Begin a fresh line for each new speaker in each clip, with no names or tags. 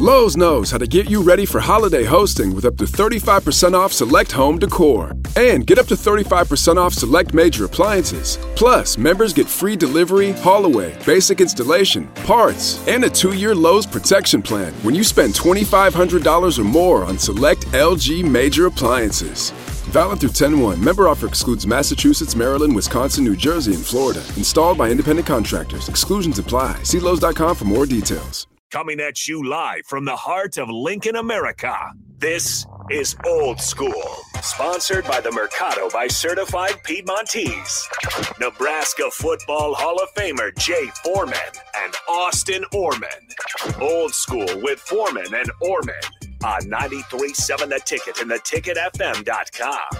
Lowe's knows how to get you ready for holiday hosting with up to 35% off select home decor. And get up to 35% off select major appliances. Plus, members get free delivery, haul away, basic installation, parts, and a 2-year Lowe's protection plan when you spend $2,500 or more on select LG major appliances. Valid through 10/1. Member offer excludes Massachusetts, Maryland, Wisconsin, New Jersey, and Florida. Installed by independent contractors. Exclusions apply. See Lowe's.com for more details.
Coming at you live from the heart of Lincoln, America. This is Old School, sponsored by the Mercado by Certified Piedmontese. Nebraska Football Hall of Famer Jay Foreman and Austin Orman. Old School with Foreman and Orman on 93.7 The Ticket and theticketfm.com.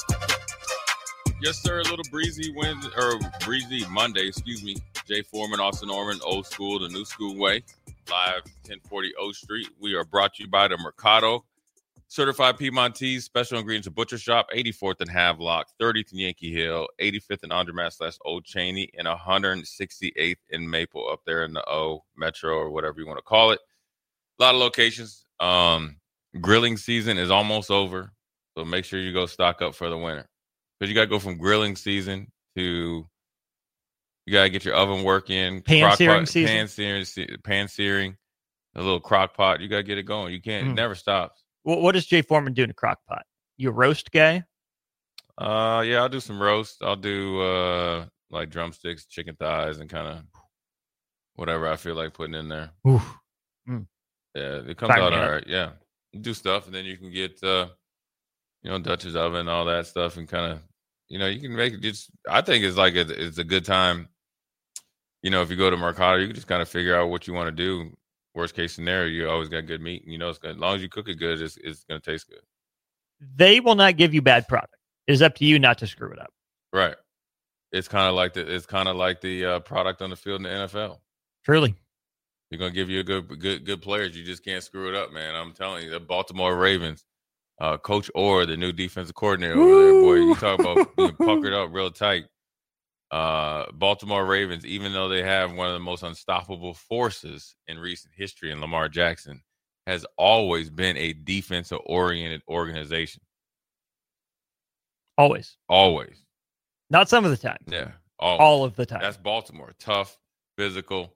Yes, sir. A little breezy Monday, Jay Foreman, Austin Orman, Old School, the New School Way. Live 1040 O Street. We are brought to you by the Mercado Certified Piedmontese Special Ingredients and Butcher Shop, 84th and Havelock, 30th and Yankee Hill, 85th and Andermatt / Old Cheney, and 168th in Maple up there in the O Metro or whatever you want to call it. A lot of locations. Grilling season is almost over, so make sure you go stock up for the winter because you got to go from grilling season to you got to get your oven working.
Pan searing season.
Pan searing, a little crock pot. You got to get it going. You can't. It never stops.
Well, what does Jay Foreman do in a crock pot? You a roast guy?
Yeah, I'll do some roast. I'll do like drumsticks, chicken thighs, and kind of whatever I feel like putting in there.
Oof.
Yeah, it comes out all right. Yeah, you do stuff, and then you can get Dutch's oven, all that stuff, and kind of you can make it. Just I think it's like it's a good time. If you go to Mercado, you can just kind of figure out what you want to do. Worst case scenario, you always got good meat, and it's good. As long as you cook it good, it's going to taste good.
They will not give you bad product. It is up to you not to screw it up.
Right. It's kind of like the product on the field in the NFL.
Truly.
They're going to give you a good players. You just can't screw it up, man. I'm telling you, the Baltimore Ravens, Coach Orr, the new defensive coordinator over there, boy, you talk about being puckered up real tight. Baltimore Ravens, even though they have one of the most unstoppable forces in recent history in Lamar Jackson, has always been a defensive-oriented organization.
Always. Not some of the time.
Yeah.
All of the time.
That's Baltimore. Tough, physical,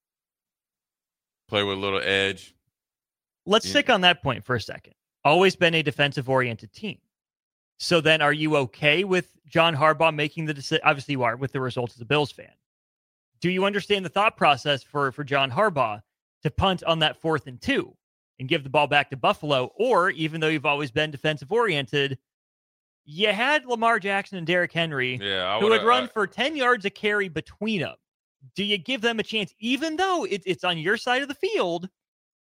play with a little edge.
Let's stick on that point for a second. Always been a defensive-oriented team. So then are you okay with John Harbaugh making the decision? Obviously you are with the results as a Bills fan. Do you understand the thought process for John Harbaugh to punt on that 4th and 2 and give the ball back to Buffalo? Or even though you've always been defensive-oriented, you had Lamar Jackson and Derrick Henry who would run for 10 yards a carry between them. Do you give them a chance, even though it's on your side of the field?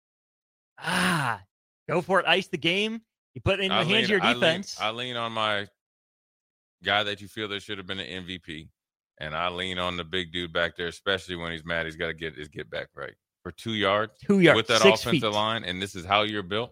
Go for it. Ice the game. You put it in the hands of your defense.
I lean on my guy that you feel there should have been an MVP, and I lean on the big dude back there, especially when he's mad. He's got to get his get back right for 2 yards.
2 yards
with that
6
offensive
feet.
line, and this is how you're built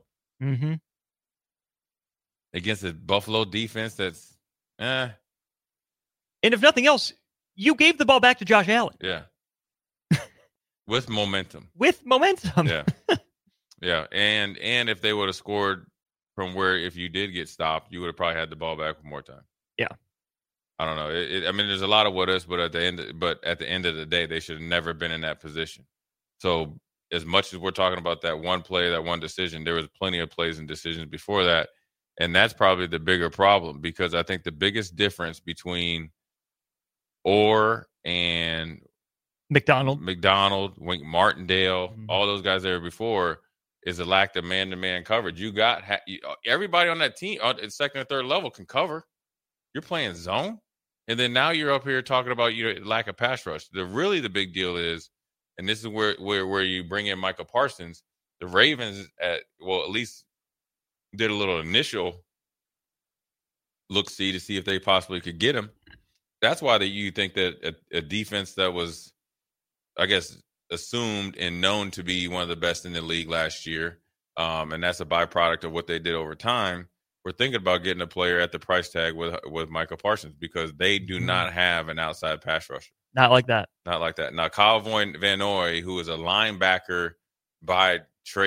against a Buffalo defense that's
And if nothing else, you gave the ball back to Josh Allen.
Yeah. With momentum.
Yeah.
Yeah. And if they would have scored from where, if you did get stopped, you would have probably had the ball back with more time.
Yeah.
I don't know. There's a lot of what ifs, but at the end of the day, they should have never been in that position. So as much as we're talking about that one play, that one decision, there was plenty of plays and decisions before that. And that's probably the bigger problem, because I think the biggest difference between Orr and
McDonald,
Wink Martindale, all those guys there before, is the lack of man-to-man coverage. You got everybody on that team at second or third level can cover. You're playing zone, and then now you're up here talking about lack of pass rush. The big deal is, and this is where you bring in Micah Parsons. The Ravens at least did a little initial look-see to see if they possibly could get him. That's why you think that a defense that was, I guess, assumed and known to be one of the best in the league last year, and that's a byproduct of what they did over time. We're thinking about getting a player at the price tag with Micah Parsons, because they do not have an outside pass rusher.
Not like that.
Not like that. Now, Kyle Van Noy, who is a linebacker by trade,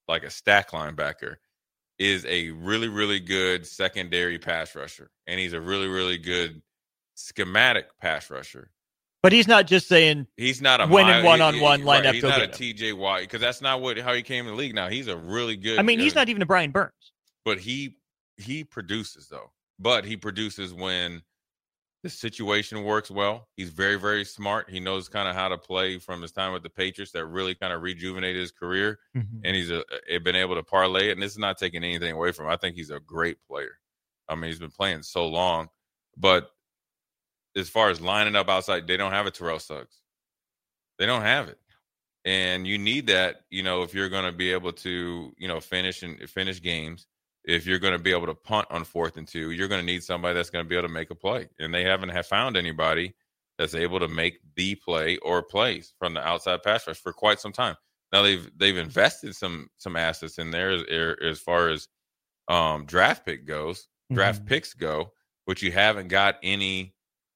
like a stack linebacker, is a really, really good secondary pass rusher. And he's a really, really good schematic pass rusher.
But he's not just saying
he's not a
winning one-on-one line up.
He's not a TJ Watt, because that's not how he came in the league. Now he's a really good.
I mean, he's not even a Brian Burns.
But he produces though. But he produces when the situation works well. He's very, very smart. He knows kind of how to play from his time with the Patriots. That really kind of rejuvenated his career, and he's been able to parlay it. And this is not taking anything away from him. I think he's a great player. I mean, he's been playing so long, but as far as lining up outside, they don't have a Terrell Suggs. They don't have it. And you need that, if you're going to be able to, finish games. If you're going to be able to punt on 4th and 2, you're going to need somebody that's going to be able to make a play. And they haven't found anybody that's able to make the play or plays from the outside pass rush for quite some time. Now they've invested some assets in there as far as draft picks go, but you haven't got any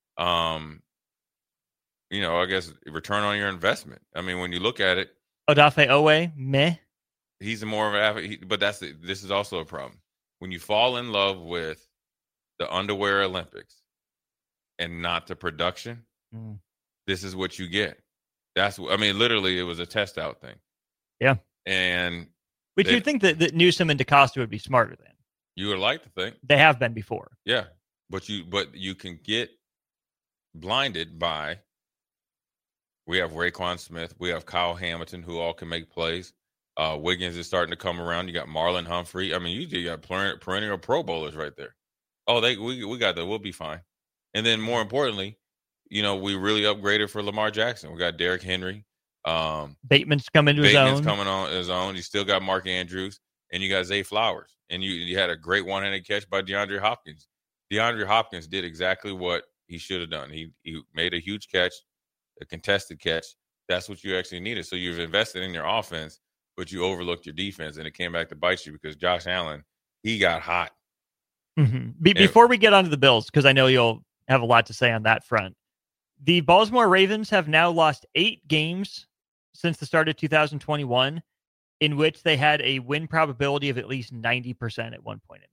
I guess return on your investment. I mean, when you look at it,
Odafe Owe, meh.
He's more of an athlete, but this is also a problem. When you fall in love with the underwear Olympics and not the production, this is what you get. Literally, it was a test out thing.
Yeah. But you'd think that Newsome and DeCosta would be smarter than.
You would like to think.
They have been before.
Yeah. But you can get blinded by, we have Raekwon Smith, we have Kyle Hamilton, who all can make plays. Wiggins is starting to come around. You got Marlon Humphrey. I mean, you got perennial Pro Bowlers right there. Oh, we got that. We'll be fine. And then more importantly, we really upgraded for Lamar Jackson. We got Derrick Henry.
Bateman's coming to his own.
Bateman's coming on his own. You still got Mark Andrews, and you got Zay Flowers. And you had a great one-handed catch by DeAndre Hopkins. DeAndre Hopkins did exactly what he should have done. He made a huge catch, a contested catch. That's what you actually needed. So you've invested in your offense, but you overlooked your defense, and it came back to bite you because Josh Allen, he got hot.
Before we get onto the Bills, because I know you'll have a lot to say on that front, the Baltimore Ravens have now lost 8 games since the start of 2021 in which they had a win probability of at least 90% at one point in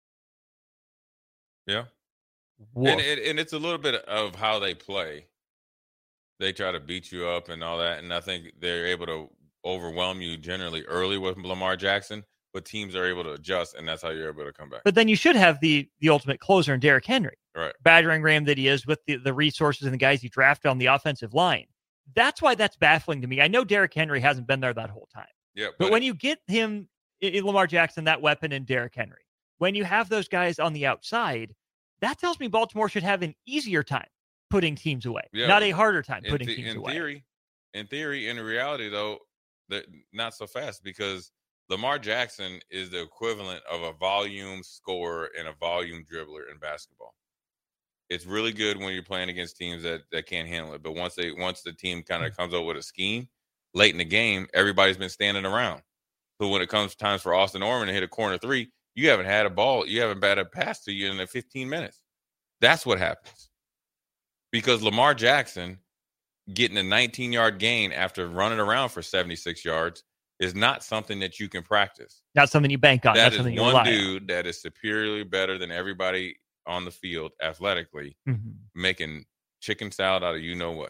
the game.
Yeah. And it's a little bit of how they play. They try to beat you up and all that, and I think they're able to overwhelm you generally early with Lamar Jackson, but teams are able to adjust, and that's how you're able to come back.
But then you should have the ultimate closer in Derrick Henry.
Right. Battering
ram that he is with the resources and the guys he drafted on the offensive line. That's why that's baffling to me. I know Derrick Henry hasn't been there that whole time.
Yeah,
but when you get him, Lamar Jackson, that weapon in Derrick Henry, when you have those guys on the outside, that tells me Baltimore should have an easier time putting teams away, not a harder time putting teams away.
In theory, in reality, though, not so fast, because Lamar Jackson is the equivalent of a volume scorer and a volume dribbler in basketball. It's really good when you're playing against teams that can't handle it. But once the team kind of comes up with a scheme late in the game, everybody's been standing around. So when it comes times for Austin Orman to hit a corner 3, you haven't had a ball, you haven't had a pass to you in the 15 minutes. That's what happens. Because Lamar Jackson getting a 19-yard gain after running around for 76 yards is not something that you can practice.
Not something you bank on.
That is one dude that is superiorly better than everybody on the field athletically, making chicken salad out of you-know-what.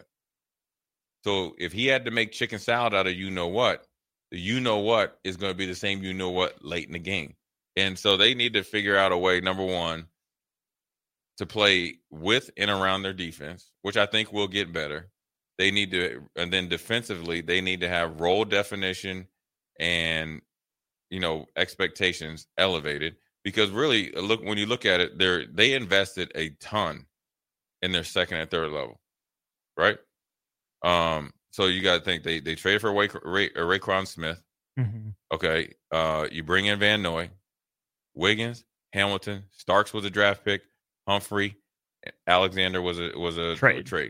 So if he had to make chicken salad out of you-know-what, the you-know-what is going to be the same you-know-what late in the game. And so they need to figure out a way, number one, to play with and around their defense, which I think will get better. They need to, and then defensively, they need to have role definition and, expectations elevated. Because really, when you look at it, they invested a ton in their second and third level, right? So you got to think they traded for Raekwon Smith. Okay, you bring in Van Noy, Wiggins, Hamilton, Starks was a draft pick, Humphrey, Alexander was a trade.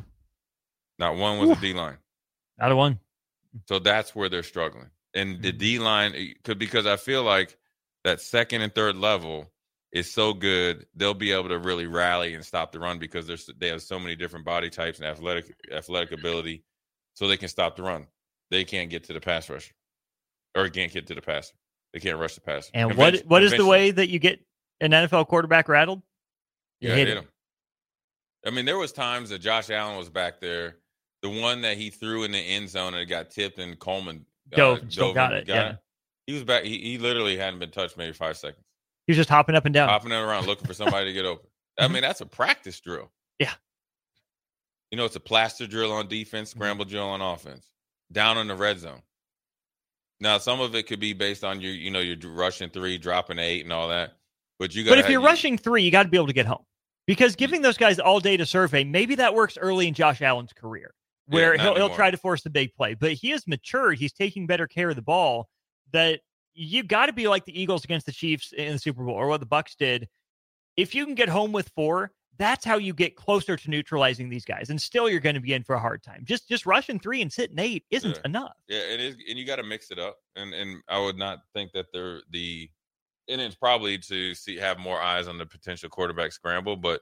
Not one was a D-line.
Not a one.
So that's where they're struggling. And the D-line, because I feel like that second and third level is so good, they'll be able to really rally and stop the run because they have so many different body types and athletic ability, so they can stop the run. They can't get to the pass rusher. or can't get to the passer. They can't rush the passer.
And what is the way that you get an NFL quarterback rattled? You hit him.
I mean, there was times that Josh Allen was back there. The one that he threw in the end zone and it got tipped, and Coleman
dove and got it.
He was back. He literally hadn't been touched maybe 5 seconds.
He was just hopping up and down.
Hopping around looking for somebody to get open. I mean, that's a practice drill.
Yeah.
You know, it's a plaster drill on defense, scramble drill on offense. Down in the red zone. Now, some of it could be based on you're rushing 3, dropping 8 and all that. But if you're rushing 3, you got to be able to get home. Because giving those guys all day to survey, maybe that works early in Josh Allen's career, where he'll try to force the big play. But he has matured. He's taking better care of the ball. That you got to be like the Eagles against the Chiefs in the Super Bowl, or what the Bucs did. If you can get home with 4, that's how you get closer to neutralizing these guys. And still, you're going to be in for a hard time. Just rushing 3 and sitting 8 isn't enough. Yeah, it is, and you got to mix it up. And I would not think that and it's probably to have more eyes on the potential quarterback scramble. But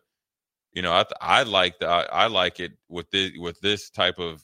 I like it with this type of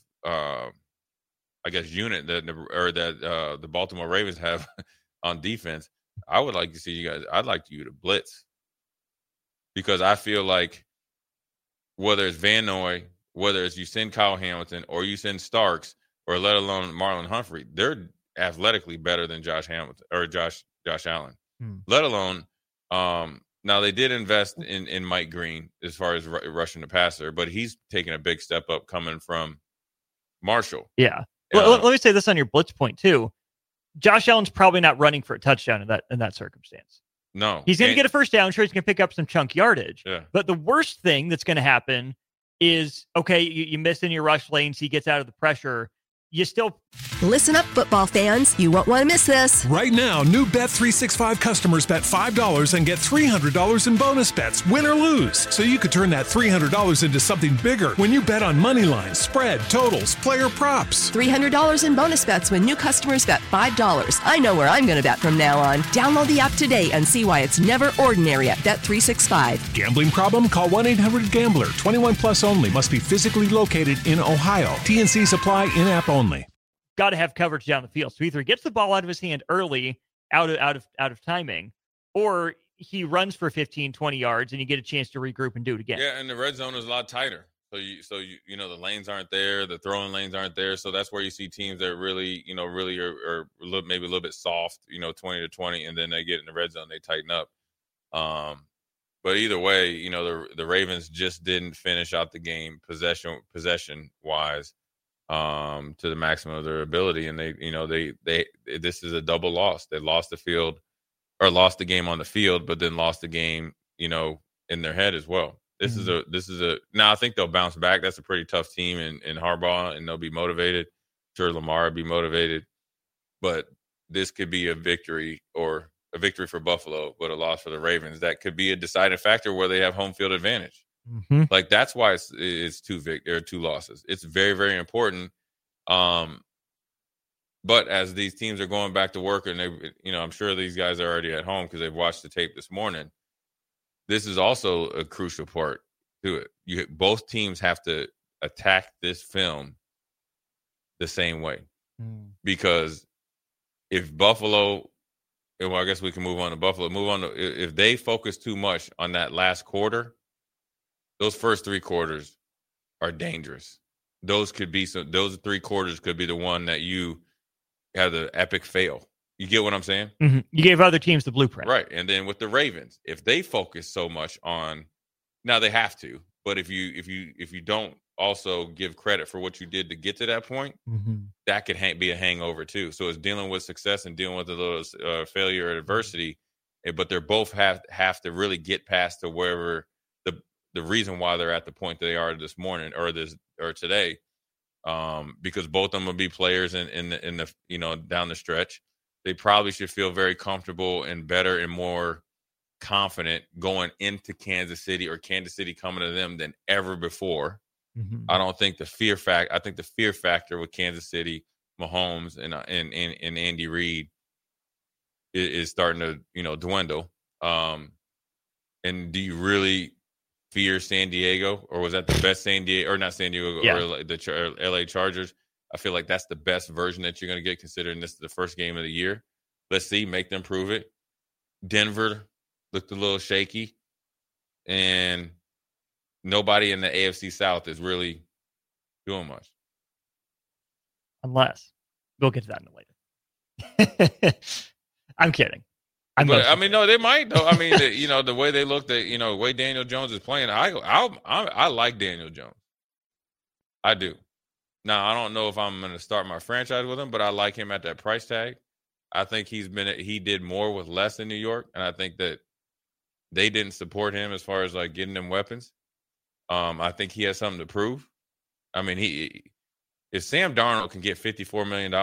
I guess unit that the Baltimore Ravens have on defense. I would like to see you guys. I'd like you to blitz, because I feel like whether it's Van Noy, whether it's you send Kyle Hamilton or you send Starks, or let alone Marlon Humphrey, they're athletically better than Josh Hamilton or Josh Allen. Let alone now they did invest in Mike Green as far as rushing the passer, but he's taking a big step up coming from Marshall.
Yeah. Let me say this on your blitz point too. Josh Allen's probably not running for a touchdown in that circumstance.
No.
He's going to get a first down. Sure, he's going to pick up some chunk yardage.
Yeah.
But the worst thing that's going to happen is, okay, you miss in your rush lanes. He gets out of the pressure. You still...
Listen up, football fans. You won't want to miss this.
Right now, new Bet365 customers bet $5 and get $300 in bonus bets, win or lose. So you could turn that $300 into something bigger when you bet on money lines, spread, totals, player props.
$300 in bonus bets when new customers bet $5. I know where I'm going to bet from now on. Download the app today and see why it's never ordinary at Bet365.
Gambling problem? Call 1-800-GAMBLER. 21 plus only. Must be physically located in Ohio. T&Cs apply. In-app only.
Got to have coverage down the field. So either he gets the ball out of his hand early, out of timing, or he runs for 15, 20 yards and you get a chance to regroup and do it again.
Yeah, and the red zone is a lot tighter. So the lanes aren't there, the throwing lanes aren't there. So that's where you see teams that really are maybe a little bit soft, 20-20, and then they get in the red zone, they tighten up. But either way, the Ravens just didn't finish out the game possession wise. To the maximum of their ability, and they this is a double loss. They lost the game on the field, but then lost the game, in their head as well. This is a now I think they'll bounce back. That's a pretty tough team in Harbaugh, and they'll be motivated. Sure, Lamar will be motivated, but this could be a victory for Buffalo, but a loss for the Ravens. That could be a deciding factor where they have home field advantage.
Mm-hmm.
Like that's why it's two losses. It's very, very important. But as these teams are going back to work, and I'm sure these guys are already at home because they've watched the tape this morning. This is also a crucial part to it. Both teams have to attack this film the same way, because if Buffalo, well, I guess we can move on to Buffalo. If they focus too much on that last quarter. Those first 3 quarters are dangerous. Those 3 quarters could be the one that you have the epic fail. You get what I'm saying?
Mm-hmm. You gave other teams the blueprint.
Right. And then with the Ravens, if they focus so much on, now they have to, but if you don't also give credit for what you did to get to that point, that could be a hangover too. So it's dealing with success and dealing with a little failure or adversity, but they're both have to really get past to wherever the reason why they're at the point that they are this morning or today, because both of them will be players in the down the stretch. They probably should feel very comfortable and better and more confident going into Kansas City, or Kansas City coming to them, than ever before. Mm-hmm. I don't think the fear factor with Kansas City, Mahomes and Andy Reid is starting to dwindle. And do you really fear San Diego, or was that the best San Diego, or not San Diego, or the LA Chargers? I feel like that's the best version that you're going to get, considering this is the first game of the year. Let's see, make them prove it. Denver looked a little shaky, and nobody in the AFC South is really doing much.
Unless we'll get to that in later. I'm kidding.
No, they might though. I mean, the way they look, the way Daniel Jones is playing, I like Daniel Jones. I do. Now, I don't know if I'm going to start my franchise with him, but I like him at that price tag. I think he did more with less in New York, and I think that they didn't support him as far as like getting them weapons. I think he has something to prove. I mean, if Sam Darnold can get $54 million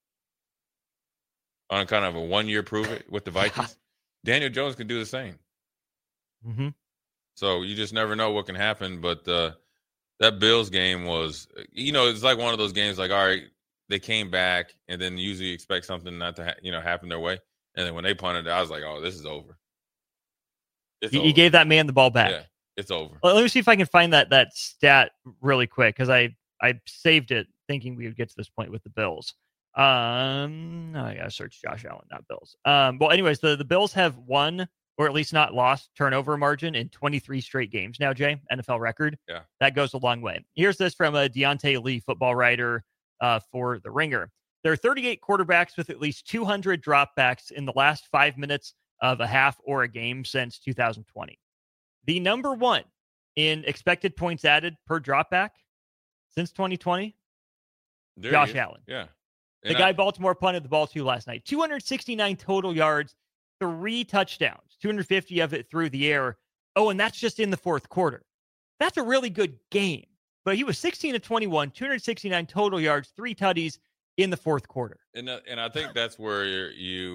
on kind of a 1 year prove it with the Vikings, Daniel Jones can do the same.
Mm-hmm.
So you just never know what can happen. But that Bills game was, it's like one of those games like, all right, they came back, and then usually expect something not to happen their way. And then when they punted, I was like, oh, this is over.
You gave that man the ball back.
Yeah, it's over.
Well, let me see if I can find that stat really quick, because I saved it thinking we would get to this point with the Bills. I gotta search Josh Allen, not Bills. Well, anyways, the Bills have won, or at least not lost, turnover margin in 23 straight games now, Jay, NFL record.
Yeah. That
goes a long way. Here's this from a Deontay Lee, football writer for The Ringer. There are 38 quarterbacks with at least 200 dropbacks in the last 5 minutes of a half or a game since 2020. The number one in expected points added per dropback since 2020, Josh Allen.
Yeah.
The guy Baltimore punted the ball to last night. 269 total yards, 3 touchdowns, 250 of it through the air. Oh, and that's just in the fourth quarter. That's a really good game. But he was 16 of 21, 269 total yards, 3 tutties in the fourth quarter.
And I think that's where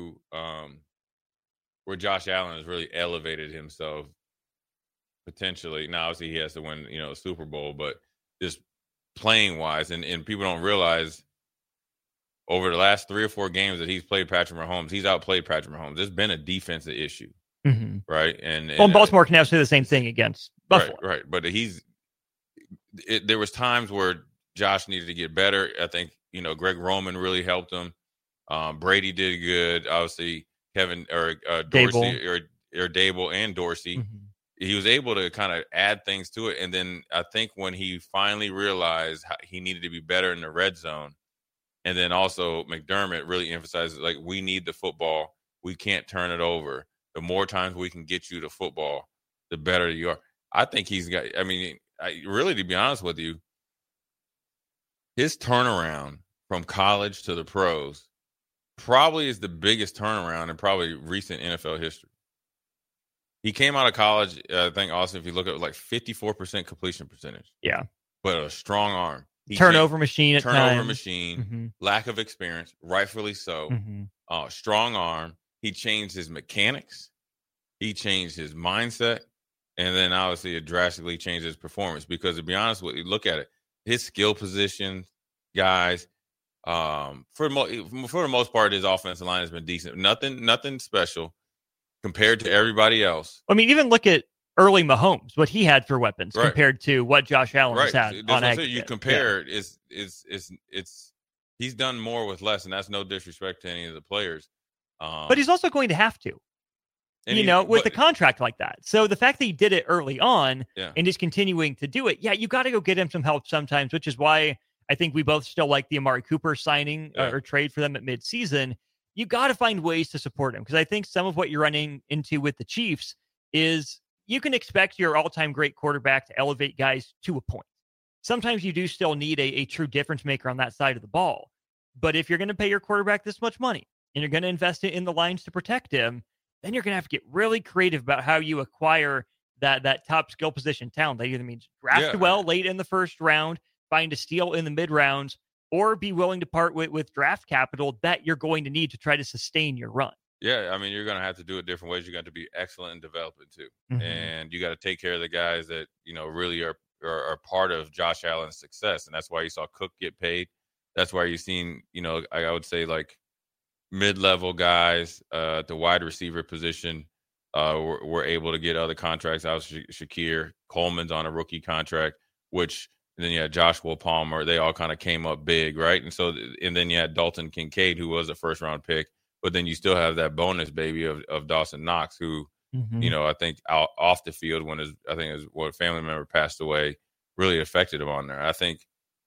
where Josh Allen has really elevated himself potentially. Now, obviously, he has to win, a Super Bowl, but just playing wise, and people don't realize over the last 3 or 4 games that he's played Patrick Mahomes, he's outplayed Patrick Mahomes. There's been a defensive issue, right? And
Baltimore can now say the same thing against Buffalo,
right? But there was times where Josh needed to get better. I think Greg Roman really helped him. Brady did good. Obviously, Kevin or Dorsey or Dable and Dorsey.
Mm-hmm.
He was able to kind of add things to it. And then I think when he finally realized he needed to be better in the red zone, and then also McDermott really emphasizes, like, we need the football. We can't turn it over. The more times we can get you the football, the better you are. I think he's got – really, to be honest with you, his turnaround from college to the pros probably is the biggest turnaround in probably recent NFL history. He came out of college, I think, also, if you look at like 54% completion percentage.
Yeah.
But a strong arm.
Turnover machine at
Turnover
times.
machine, lack of experience, rightfully so. Strong arm. He changed his mechanics. He changed his mindset. And then, obviously, it drastically changed his performance. Because, to be honest with you, look at it. His skill position, guys, for the most part, his offensive line has been decent. Nothing special compared to everybody else.
I mean, even look at early Mahomes, what he had for weapons compared to what Josh Allen has had on aggregate.
You compare it, he's done more with less, and that's no disrespect to any of the players.
But he's also going to have to, with a contract like that. So the fact that he did it early on and is continuing to do it, you got to go get him some help sometimes, which is why I think we both still like the Amari Cooper signing or trade for them at midseason. You got to find ways to support him, because I think some of what you're running into with the Chiefs is you can expect your all-time great quarterback to elevate guys to a point. Sometimes you do still need a true difference maker on that side of the ball. But if you're going to pay your quarterback this much money and you're going to invest it in the lines to protect him, then you're going to have to get really creative about how you acquire that top skill position talent. That either means draft well late in the first round, find a steal in the mid rounds, or be willing to part with draft capital that you're going to need to try to sustain your run.
Yeah, I mean, you're going to have to do it different ways. You got to be excellent in development too. And you got to take care of the guys that, really are part of Josh Allen's success. And that's why you saw Cook get paid. That's why you've seen, I would say, like, mid-level guys at the wide receiver position were able to get other contracts. Shakir Coleman's on a rookie contract, which And then you had Joshua Palmer. They all kind of came up big, right? And then you had Dalton Kincaid, who was a first-round pick. But then you still have that bonus baby of Dawson Knox, who, I think out off the field when his family member passed away really affected him on there. I think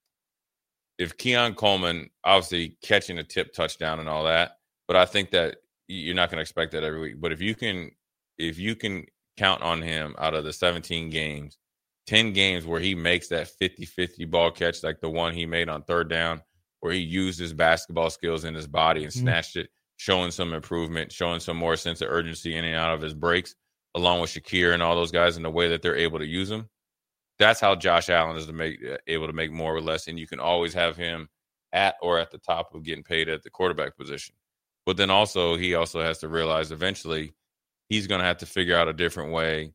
if Keon Coleman, obviously catching a tip touchdown and all that, but I think that you're not going to expect that every week. But if you can count on him out of the 17 games, 10 games where he makes that 50-50 ball catch, like the one he made on third down, where he used his basketball skills in his body and snatched it, showing some improvement, showing some more sense of urgency in and out of his breaks, along with Shakir and all those guys in the way that they're able to use him. That's how Josh Allen is able to make more or less, and you can always have him at or at the top of getting paid at the quarterback position. But then he also has to realize eventually he's going to have to figure out a different way,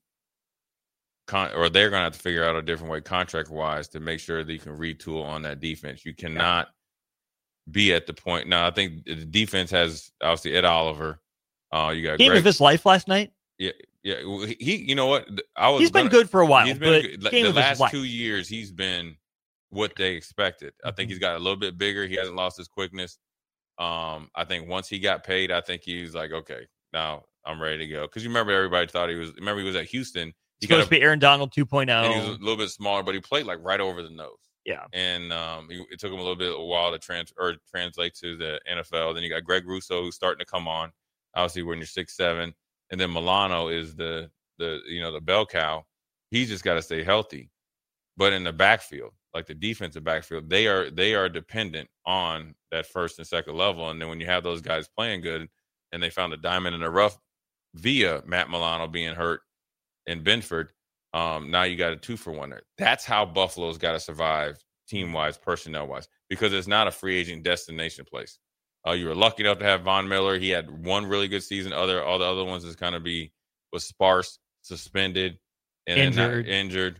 or they're going to have to figure out a different way contract-wise to make sure that you can retool on that defense. You cannot be at the point. Now, I think the defense has, obviously, Ed Oliver. You got
game of his life last night.
Yeah. He, you know what?
He's been good for a while.
He's been good. The last 2 years, he's been what they expected. I think he's got a little bit bigger. He hasn't lost his quickness. I think once he got paid, I think he's like, okay, now I'm ready to go. Because you remember everybody thought he was at Houston. He's
supposed to be Aaron Donald 2.0.
And he was a little bit smaller, but he played like right over the nose.
Yeah.
And it took him a while to translate to the NFL. Then you got Greg Rousseau, who's starting to come on. Obviously, when you're 6'7", and then Milano is the bell cow. He's just got to stay healthy. But in the backfield, like the defensive backfield, they are dependent on that first and second level. And then when you have those guys playing good, and they found a diamond in the rough via Matt Milano being hurt and Benford, now you got a 2-for-1 there. That's how Buffalo's got to survive team-wise, personnel-wise, because it's not a free agent destination place. You were lucky enough to have Von Miller. He had one really good season. All the other ones is kind of was sparse, suspended, and injured.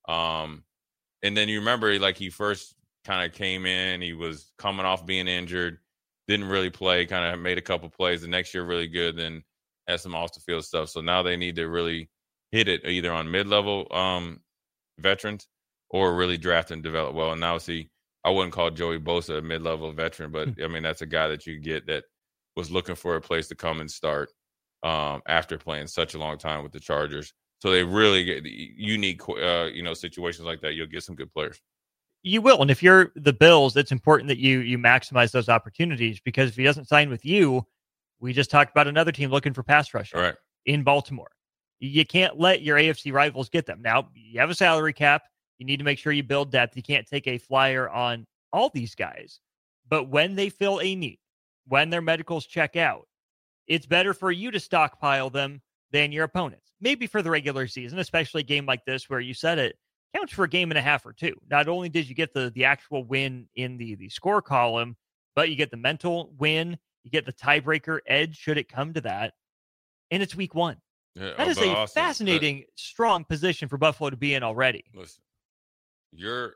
And then you remember, like, he first kind of came in. He was coming off being injured, didn't really play, kind of made a couple plays. The next year, really good, then had some off-the-field stuff. So now they need to really hit it either on mid-level veterans or really draft and develop well. And now, I wouldn't call Joey Bosa a mid-level veteran, but, I mean, that's a guy that you get that was looking for a place to come and start after playing such a long time with the Chargers. So they really get unique, situations like that. You'll get some good players.
You will. And if you're the Bills, it's important that you maximize those opportunities, because if he doesn't sign with you, we just talked about another team looking for pass rushers in Baltimore. You can't let your AFC rivals get them. Now, you have a salary cap. You need to make sure you build depth. You can't take a flyer on all these guys. But when they fill a need, when their medicals check out, it's better for you to stockpile them than your opponents. Maybe for the regular season, especially a game like this where you said it counts for a game and a half or two. Not only did you get the actual win in the score column, but you get the mental win. You get the tiebreaker edge should it come to that. And it's week one.
Yeah,
that is a fascinating, strong position for Buffalo to be in already.
Listen, your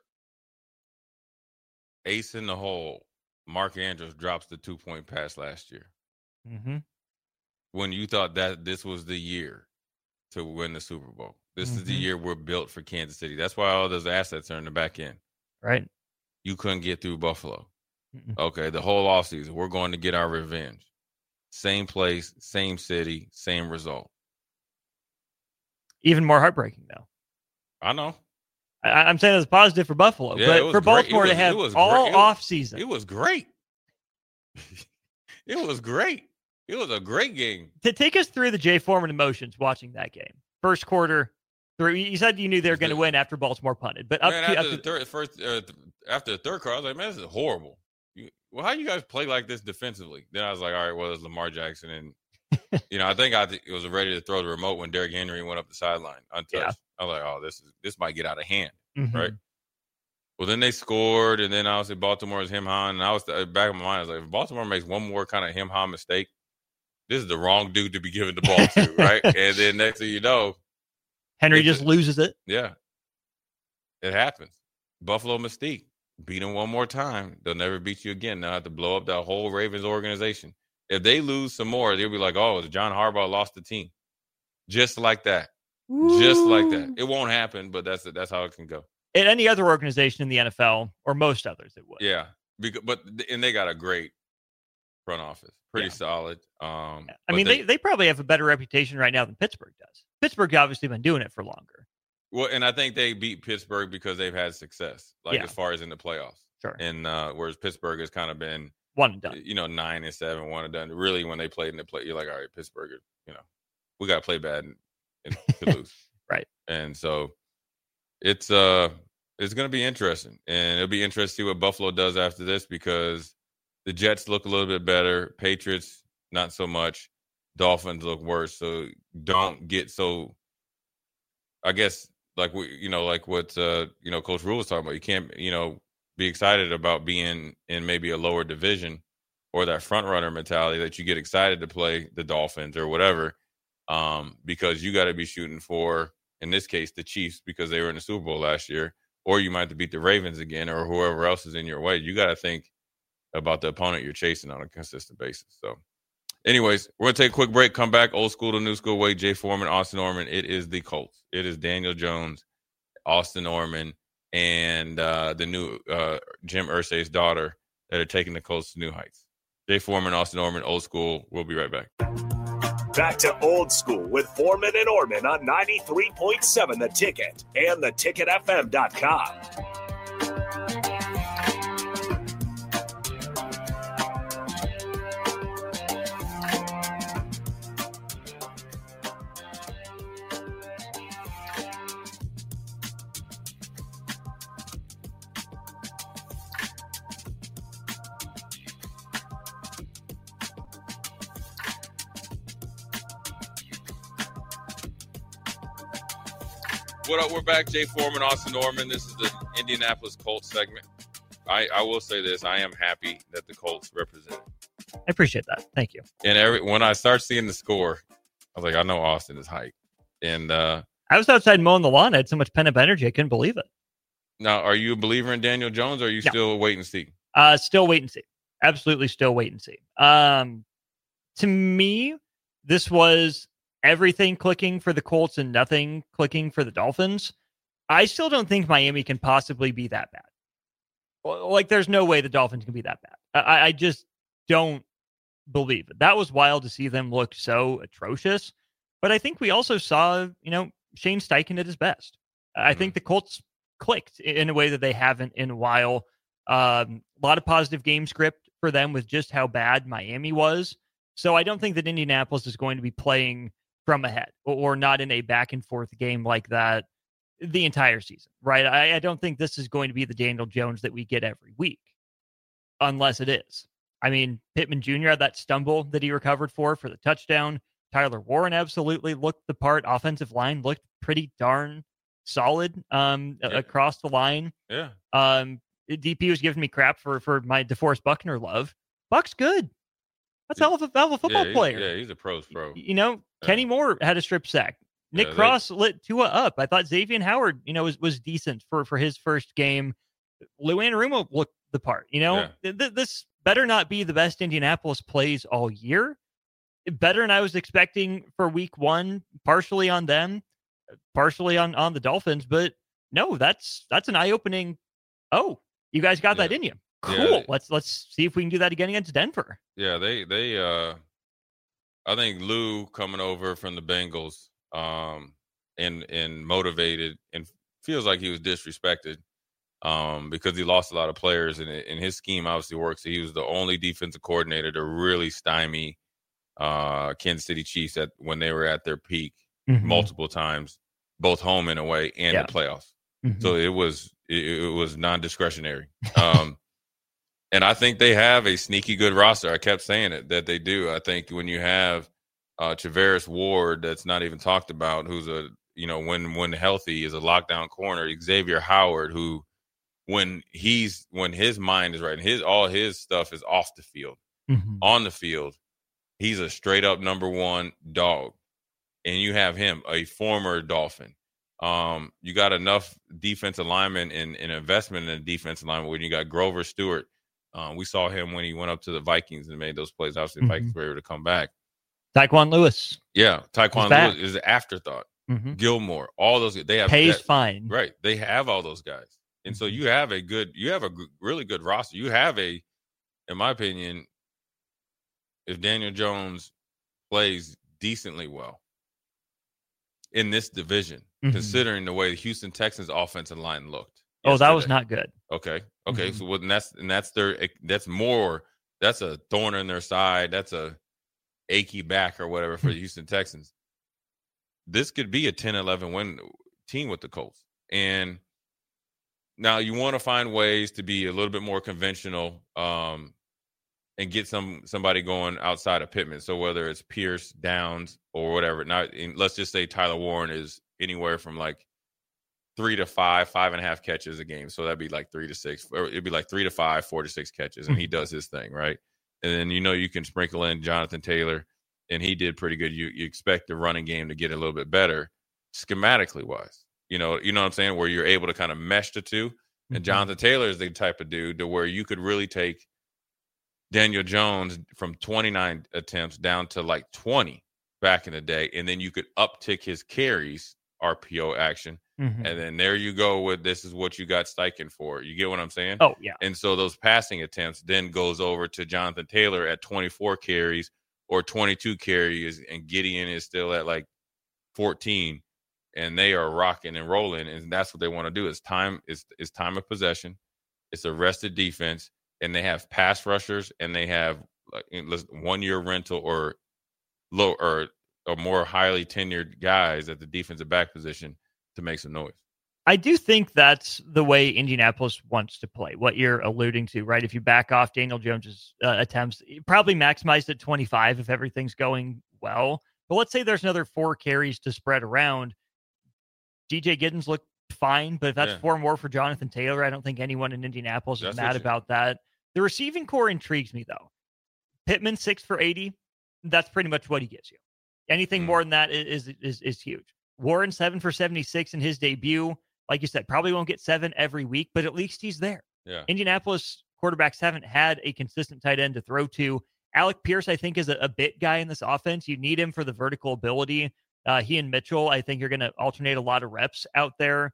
ace in the hole, Mark Andrews, drops the 2-point pass last year.
Mm-hmm.
When you thought that this was the year to win the Super Bowl. This is the year we're built for Kansas City. That's why all those assets are in the back end.
Right.
You couldn't get through Buffalo. Okay, the whole offseason, we're going to get our revenge. Same place, same city, same result.
Even more heartbreaking, though.
I know.
I'm saying it's positive for Buffalo, but for Baltimore to have all offseason.
It was great. It was great. It was a great game.
To take us through the Jay Foreman emotions watching that game. First quarter, you said you knew they were going to win after Baltimore punted, but
after the third quarter, I was like, man, this is horrible. How you guys play like this defensively? Then I was like, all right, well, it's Lamar Jackson, and I think it was ready to throw the remote when Derrick Henry went up the sideline untouched. Yeah. I was like, oh, this might get out of hand, right? Well, then they scored, and then obviously Baltimore was him-ha, and I was back in my mind, I was like, if Baltimore makes one more kind of him-ha mistake, this is the wrong dude to be giving the ball to, right? And then next thing you know,
Henry just loses it.
Yeah, it happens. Buffalo mystique. Beat them one more time, they'll never beat you again. They'll have to blow up that whole Ravens organization. If they lose some more, they'll be like, oh, John Harbaugh lost the team. Just like that. Just like that. It won't happen, but that's how it can go.
At any other organization in the NFL, or most others, it would.
Yeah, but they got a great front office, pretty solid.
I mean, they probably have a better reputation right now than Pittsburgh does. Pittsburgh's obviously been doing it for longer.
Well, and I think they beat Pittsburgh because they've had success, as far as in the playoffs.
Sure.
And whereas Pittsburgh has kind of been
one and done.
9-7, one and done. Really, when they played in the play, you're like, all right, Pittsburgh, we got to play bad and to lose.
Right.
And so it's going to be interesting, and it'll be interesting to see what Buffalo does after this, because the Jets look a little bit better, Patriots not so much, Dolphins look worse. So don't get so, I guess, like what Coach Rule was talking about. You can't be excited about being in maybe a lower division or that front runner mentality that you get excited to play the Dolphins or whatever, because you got to be shooting for, in this case, the Chiefs, because they were in the Super Bowl last year, or you might have to beat the Ravens again, or whoever else is in your way. You got to think about the opponent you're chasing on a consistent basis. So anyways, we're going to take a quick break, come back, old school to new school way. Jay Foreman, Austin Norman. It is the Colts. It is Daniel Jones, Austin Norman, and the new Jim Irsay's daughter that are taking the Colts to new heights. Jay Foreman, Austin Norman, old school. We'll be right back.
Back to Old School with Foreman and Orman on 93.7 The Ticket and theticketfm.com.
What up? We're back. Jay Foreman, Austin Norman. This is the Indianapolis Colts segment. I will say this. I am happy that the Colts represent.
I appreciate that. Thank you.
And when I start seeing the score, I was like, I know Austin is hyped. And
I was outside mowing the lawn. I had so much pent-up energy. I couldn't believe it.
Now, are you a believer in Daniel Jones, or are you still wait and see?
Still wait and see. Absolutely still wait and see. To me, this was everything clicking for the Colts and nothing clicking for the Dolphins. I still don't think Miami can possibly be that bad. Like, there's no way the Dolphins can be that bad. I just don't believe it. That was wild to see them look so atrocious. But I think we also saw, Shane Steichen at his best. I think the Colts clicked in a way that they haven't in a while. A lot of positive game script for them with just how bad Miami was. So I don't think that Indianapolis is going to be playing from ahead or not in a back and forth game like that the entire season, right? I don't think this is going to be the Daniel Jones that we get every week, unless it is. I mean, Pittman Jr. had that stumble that he recovered for the touchdown. Tyler Warren absolutely looked the part. Offensive line looked pretty darn solid across the line.
Yeah.
DP was giving me crap for my DeForest Buckner love. Buck's good. That's a hell of a football player.
He's a pro's pro.
Kenny Moore had a strip sack. Nick Cross lit Tua up. I thought Xavier Howard, was decent for his first game. Lou Anarumo looked the part. This better not be the best Indianapolis plays all year. Better than I was expecting for week one, partially on them, partially on the Dolphins. But no, that's an eye-opening. Oh, you guys got that in you. Cool. Yeah, let's see if we can do that again against Denver.
Yeah, they I think Lou coming over from the Bengals and motivated and feels like he was disrespected because he lost a lot of players and his scheme obviously works. He was the only defensive coordinator to really stymie Kansas City Chiefs when they were at their peak multiple times, both home and away and the playoffs. So it was non-discretionary. And I think they have a sneaky good roster. I kept saying it, that they do. I think when you have Travaris Ward, that's not even talked about, who's when healthy is a lockdown corner. Xavier Howard, who when his mind is right and all his stuff is off the field, on the field, he's a straight up number one dog. And you have him, a former Dolphin. You got enough defensive linemen and investment in the defensive lineman when you got Grover Stewart. We saw him when he went up to the Vikings and made those plays. Obviously, the Vikings were able to come back.
Tyquan Lewis.
Yeah, Tyquan Lewis is an afterthought. Gilmore, all those. They have
pays fine.
Right. They have all those guys. And so you have a really good roster. You have in my opinion, if Daniel Jones plays decently well in this division, considering the way the Houston Texans offensive line looked.
Oh, that was not good.
Okay. So that's a thorn in their side. That's a achy back or whatever for the Houston Texans. This could be a 10-11 win team with the Colts. And now you want to find ways to be a little bit more conventional and get somebody going outside of Pittman. So whether it's Pierce, Downs, or whatever. Now, let's just say Tyler Warren is anywhere from like 3 to 5, 5.5 catches a game. So that'd be like 3 to 6, or it'd be like 3 to 5, 4 to 6 catches, and he does his thing, right? And then you can sprinkle in Jonathan Taylor, and he did pretty good. You expect the running game to get a little bit better, schematically wise. You know what I'm saying? Where you're able to kind of mesh the two. And Jonathan Taylor is the type of dude to where you could really take Daniel Jones from 29 attempts down to like 20 back in the day, and then you could uptick his carries, RPO action. And then there you go with this is what you got Steichen for. You get what I'm saying?
Oh, yeah.
And so those passing attempts then goes over to Jonathan Taylor at 24 carries or 22 carries, and Gideon is still at like 14, and they are rocking and rolling, and that's what they want to do. It's time of possession. It's a rested defense, and they have pass rushers, and they have like 1-year rental or low or more highly tenured guys at the defensive back position to make some noise.
I do think that's the way Indianapolis wants to play, what you're alluding to, right? If you back off Daniel Jones's attempts, probably maximized at 25 if everything's going well. But let's say there's another 4 carries to spread around. DJ Giddens looked fine, but if that's 4 more for Jonathan Taylor, I don't think anyone in Indianapolis is mad about that. The receiving core intrigues me, though. Pittman, 6 for 80. That's pretty much what he gives you. Anything more than that is huge. Warren, 7 for 76 in his debut. Like you said, probably won't get 7 every week, but at least he's there.
Yeah.
Indianapolis quarterbacks haven't had a consistent tight end to throw to. Alec Pierce, I think, is a bit guy in this offense. You need him for the vertical ability. He and Mitchell, I think, are going to alternate a lot of reps out there.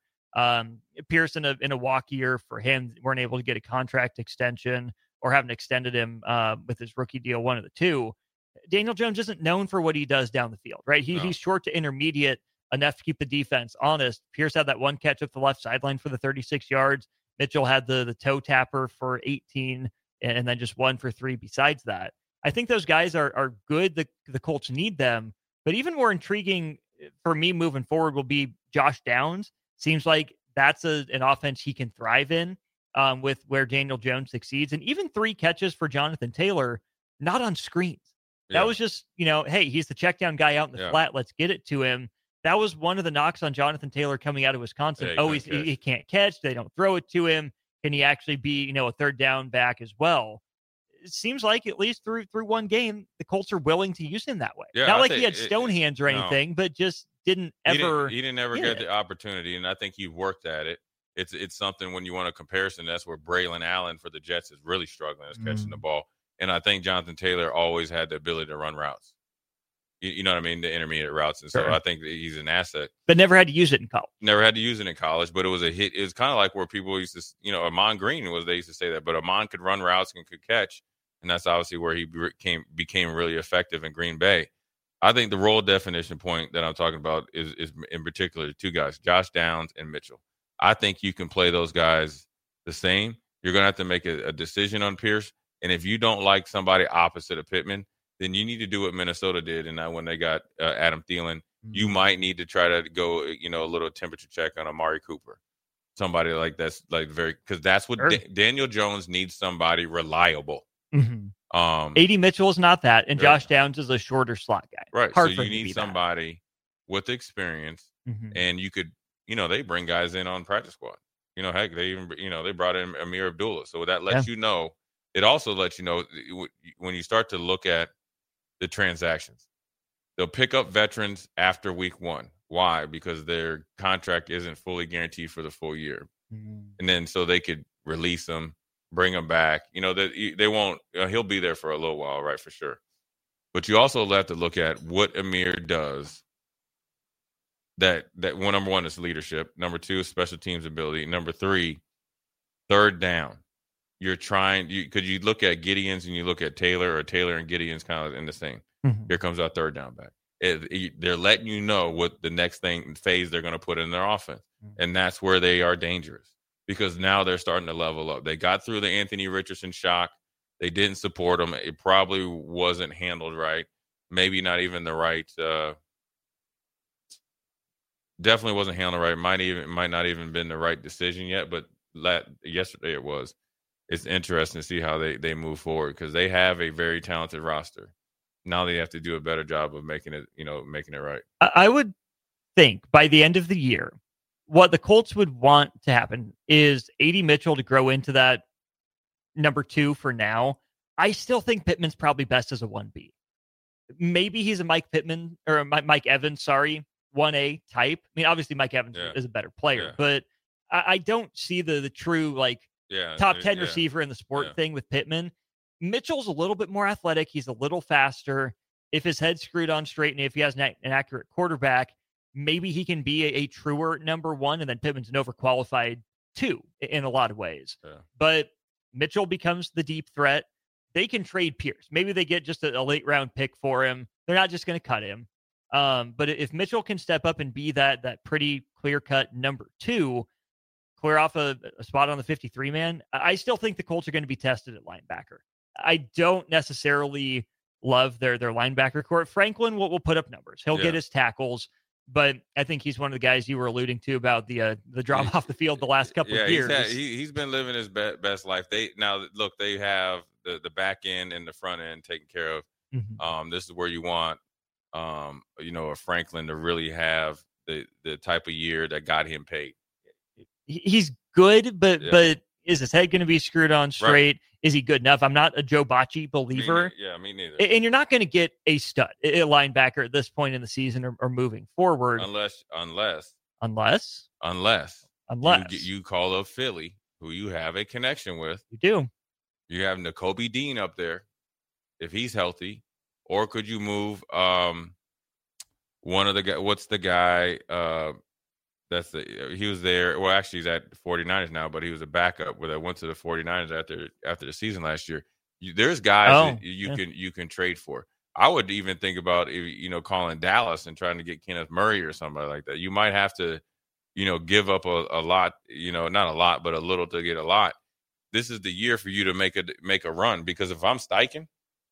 Pierce in a walk year for him, weren't able to get a contract extension or haven't extended him with his rookie deal, one of the two. Daniel Jones isn't known for what he does down the field, right? He's short to intermediate enough to keep the defense honest. Pierce had that one catch up the left sideline for the 36 yards. Mitchell had the toe tapper for 18 and then just 1 for 3 besides that. I think those guys are good. The Colts need them. But even more intriguing for me moving forward will be Josh Downs. Seems like that's an offense he can thrive in with where Daniel Jones succeeds. And even 3 catches for Jonathan Taylor, not on screens.
Yeah.
That was just, hey, he's the check down guy out in the flat. Let's get it to him. That was one of the knocks on Jonathan Taylor coming out of Wisconsin. He can't catch. They don't throw it to him. Can he actually be, a third down back as well? It seems like at least through one game, the Colts are willing to use him that way.
Yeah,
Not like he had stone hands or anything, but just didn't ever.
He didn't ever get the opportunity, and I think he worked at it. It's something when you want a comparison. That's where Braylon Allen for the Jets is really struggling is catching the ball. And I think Jonathan Taylor always had the ability to run routes. You know what I mean? The intermediate routes. And so I think that he's an asset.
But never had to use it in college.
Never had to use it in college, but it was a hit. It was kind of like where people used to, Amon Green they used to say that, but Amon could run routes and could catch. And that's obviously where he became really effective in Green Bay. I think the role definition point that I'm talking about is in particular 2 guys, Josh Downs and Mitchell. I think you can play those guys the same. You're going to have to make a decision on Pierce. And if you don't like somebody opposite of Pittman, then you need to do what Minnesota did. And when they got Adam Thielen, you might need to try to go, a little temperature check on Amari Cooper. Somebody like that's like because that's what Daniel Jones needs, somebody reliable.
A.D. Mitchell is not that. And Josh Downs is a shorter slot guy.
Right. Hard so you need somebody with experience. And you could, they bring guys in on practice squad. Heck, they even, they brought in Amir Abdullah. So that lets you know. It also lets you know when you start to look at the transactions, they'll pick up veterans after week 1. Why? Because their contract isn't fully guaranteed for the full year. And then so they could release them, bring them back. They won't, he'll be there for a little while, right? For sure. But you also have to look at what Amir does that number one is leadership. Number two is special teams ability. Number three, third down. You're trying, because you look at Gideon's and you look at Taylor, or Taylor and Gideon's kind of in the same.
Mm-hmm.
Here comes our third down back. They're letting you know what the next phase they're going to put in their offense. Mm-hmm. And that's where they are dangerous, because now they're starting to level up. They got through the Anthony Richardson shock. They didn't support him. It probably wasn't handled right. Maybe not even the right. Definitely wasn't handled right. Might not even been the right decision yet. But yesterday it was. It's interesting to see how they move forward, because they have a very talented roster. Now they have to do a better job of making it right.
I would think by the end of the year, what the Colts would want to happen is A.D. Mitchell to grow into that number 2 for now. I still think Pittman's probably best as a 1B. Maybe he's a Mike Evans, 1A type. I mean, obviously Mike Evans is a better player, but I don't see the true top 10 receiver in the sport thing with Pittman. Mitchell's a little bit more athletic. He's a little faster. If his head's screwed on straight and if he has an accurate quarterback, maybe he can be a truer number 1, and then Pittman's an overqualified 2 in a lot of ways. Yeah. But Mitchell becomes the deep threat. They can trade Pierce. Maybe they get just a late round pick for him. They're not just going to cut him. But if Mitchell can step up and be that pretty clear-cut number 2, clear off a spot on the 53 man, I still think the Colts are going to be tested at linebacker. I don't necessarily love their linebacker court. Franklin will put up numbers. He'll get his tackles, but I think he's one of the guys you were alluding to about the drop off the field the last couple of years.
He's been living his best life. They have the back end and the front end taken care of. Mm-hmm. This is where you want a Franklin to really have the type of year that got him paid.
He's good, but is his head going to be screwed on straight? Right. Is he good enough? I'm not a Joe Bocci believer.
Me neither.
And you're not going to get a stud, a linebacker at this point in the season or moving forward.
Unless you call up Philly, who you have a connection with.
You do.
You have Nakobe Dean up there, if he's healthy. Or could you move one of the guys? What's the guy? He was there. Well, actually, he's at the 49ers now, but he was a backup where they went to the 49ers after the season last year. There's guys that you can trade for. I would even think about calling Dallas and trying to get Kenneth Murray or somebody like that. You might have to give up a lot. Not a lot, but a little to get a lot. This is the year for you to make a run, because if I'm Steichen,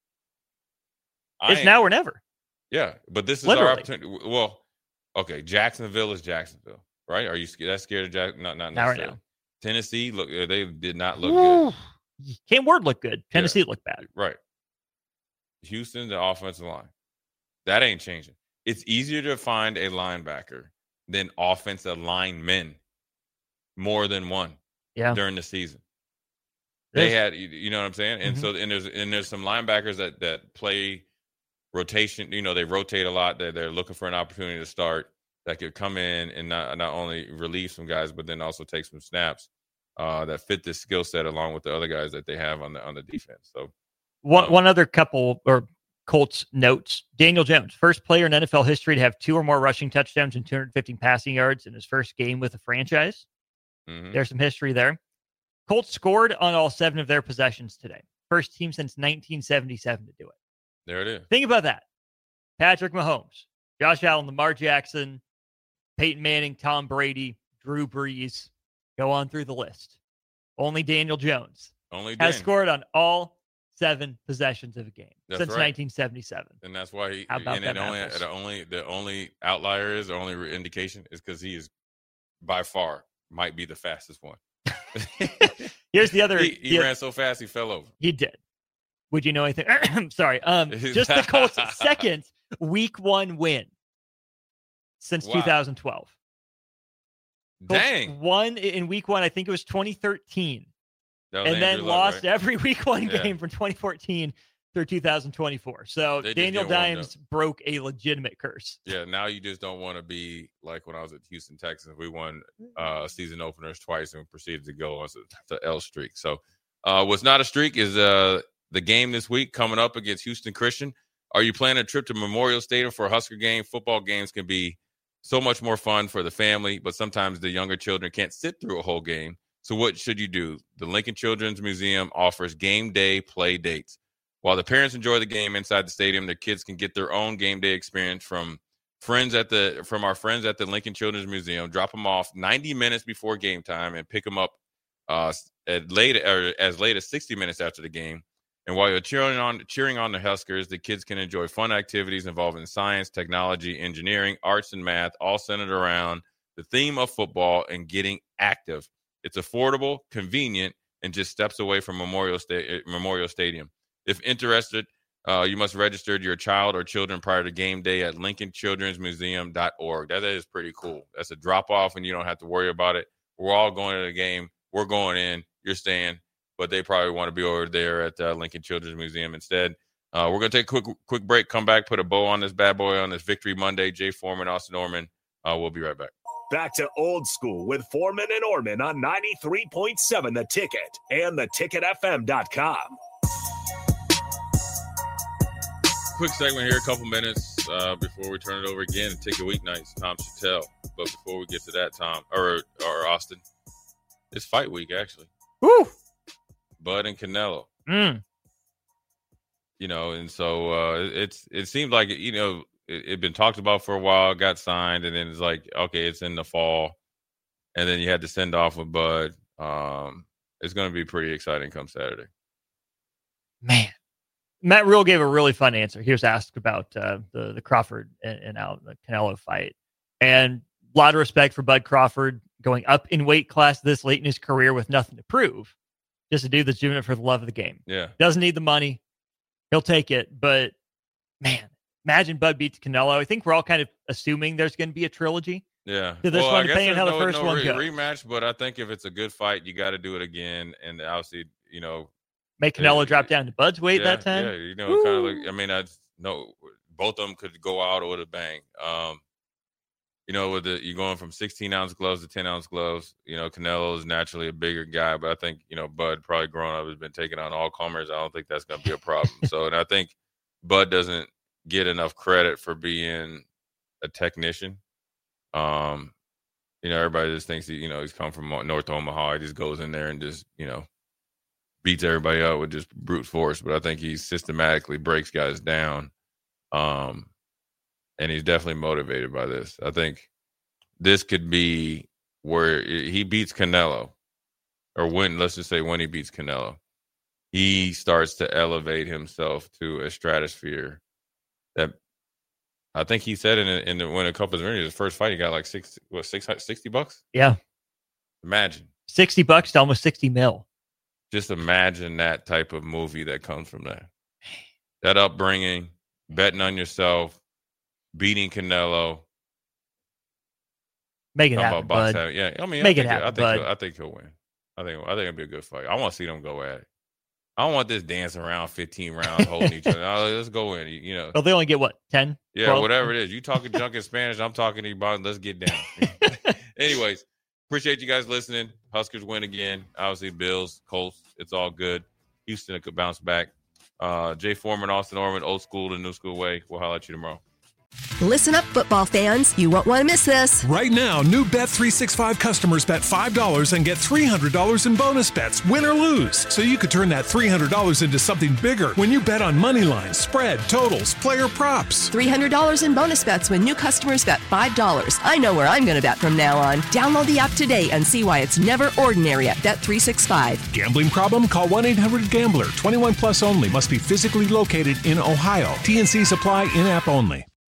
it's now or never.
Yeah, but this is our opportunity. Well, okay, Jacksonville is Jacksonville, right? Are you scared of Jacksonville? Not
right now.
Tennessee, look, they did not look good.
Cam Ward looked good. Tennessee looked bad.
Right. Houston, the offensive line. That ain't changing. It's easier to find a linebacker than offensive linemen, more than one during the season. They had, you know what I'm saying? And so there's some linebackers that play rotation, they rotate a lot. They're looking for an opportunity to start that could come in and not only relieve some guys, but then also take some snaps that fit this skill set along with the other guys that they have on the defense. So
one other couple or Colts notes: Daniel Jones, first player in NFL history to have 2 or more rushing touchdowns and 250 passing yards in his first game with the franchise. Mm-hmm. There's some history there. Colts scored on all 7 of their possessions today. First team since 1977 to do it.
There it is.
Think about that. Patrick Mahomes, Josh Allen, Lamar Jackson, Peyton Manning, Tom Brady, Drew Brees. Go on through the list. Only Daniel Jones has scored on all 7 possessions of a game since 1977.
And that's why he.
How about
and the only outlier is, the only indication is because he is by far might be the fastest one.
Here's the other.
He ran so fast he fell over.
He did. Would you know anything? Sorry. Just the Colts' second Week 1 win since 2012.
Dang.
Colts won in Week 1. I think it was 2013, and then lost every Week 1 game from 2014 through 2024. So Daniel Dimes broke a legitimate curse.
Yeah. Now you just don't want to be like when I was at Houston Texans. We won season openers twice and proceeded to go on the L streak. So what's not a streak is the game this week coming up against Houston Christian. Are you planning a trip to Memorial Stadium for a Husker game? Football games can be so much more fun for the family, but sometimes the younger children can't sit through a whole game. So what should you do? The Lincoln Children's Museum offers game day play dates. While the parents enjoy the game inside the stadium, their kids can get their own game day experience from our friends at the Lincoln Children's Museum. Drop them off 90 minutes before game time and pick them up as late as 60 minutes after the game. And while you're cheering on the Huskers, the kids can enjoy fun activities involving science, technology, engineering, arts, and math, all centered around the theme of football and getting active. It's affordable, convenient, and just steps away from Memorial Stadium. If interested, you must register your child or children prior to game day at lincolnchildrensmuseum.org. That is pretty cool. That's a drop-off, and you don't have to worry about it. We're all going to the game. We're going in. You're staying. But they probably want to be over there at Lincoln Children's Museum instead. We're going to take a quick break, come back, put a bow on this bad boy on this Victory Monday. Jay Foreman, Austin Orman. We'll be right back.
Back to Old School with Foreman and Orman on 93.7 The Ticket and theticketfm.com.
Quick segment here, a couple minutes before we turn it over again and Ticket Weeknights. Tom Chattel. But before we get to that, Tom, or Austin, it's fight week, actually.
Woo!
Bud and Canelo. You know, and so it seemed like, you know, it'd been talked about for a while, got signed, and then it's like, okay, it's in the fall. And then you had to send off with Bud. It's going to be pretty exciting come Saturday.
Man. Matt Rule gave a really fun answer. He was asked about the Crawford and the Canelo fight. And a lot of respect for Bud Crawford going up in weight class this late in his career with nothing to prove. Just a dude that's doing it for the love of the game.
Yeah.
Doesn't need the money. He'll take it. But, man, imagine Bud beats Canelo. I think we're all kind of assuming there's going to be a trilogy.
Yeah.
To this one, depending on how the first one goes.
Rematch, but I think if it's a good fight, you got to do it again. And obviously, you know.
Make Canelo drop down to Bud's weight that time?
Yeah, you know, kind of like, I mean, both of them could go out with a bang. You know, you're going from 16-ounce gloves to 10-ounce gloves. You know, Canelo is naturally a bigger guy, but I think, you know, Bud probably growing up has been taking on all comers. I don't think that's going to be a problem. So, and I think Bud doesn't get enough credit for being a technician. You know, everybody just thinks he's come from North Omaha. He just goes in there and just, you know, beats everybody up with just brute force. But I think he systematically breaks guys down. And he's definitely motivated by this. I think this could be where he beats Canelo, or let's just say when he beats Canelo, he starts to elevate himself to a stratosphere that I think he said when a couple of his first fight, he got like $60?
Yeah.
Imagine.
$60 to almost 60 mil.
Just imagine that type of movie that comes from that. That upbringing, betting on yourself, beating Canelo.
Make it happen, Bud.
Yeah, I mean,
make it happen, Bud.
I think he'll win. I think it'll be a good fight. I want to see them go at it. I don't want this dancing around 15 rounds holding each other. Let's go in, you know.
Well, they only get, what, 10?
Yeah,
12?
whatever it is. You talking junk in Spanish, I'm talking to you about it. Let's get down. Anyways, appreciate you guys listening. Huskers win again. Obviously, Bills, Colts, it's all good. Houston could bounce back. Jay Foreman, Austin Orman, Old School, the New School Way. We'll holler at you tomorrow.
Listen up, football fans. You won't want to miss this.
Right now, new Bet365 customers bet $5 and get $300 in bonus bets, win or lose. So you could turn that $300 into something bigger when you bet on money lines, spread, totals, player props.
$300 in bonus bets when new customers bet $5. I know where I'm going to bet from now on. Download the app today and see why it's never ordinary at Bet365.
Gambling problem? Call 1-800-GAMBLER. 21 plus only. Must be physically located in Ohio. T&Cs apply in-app only.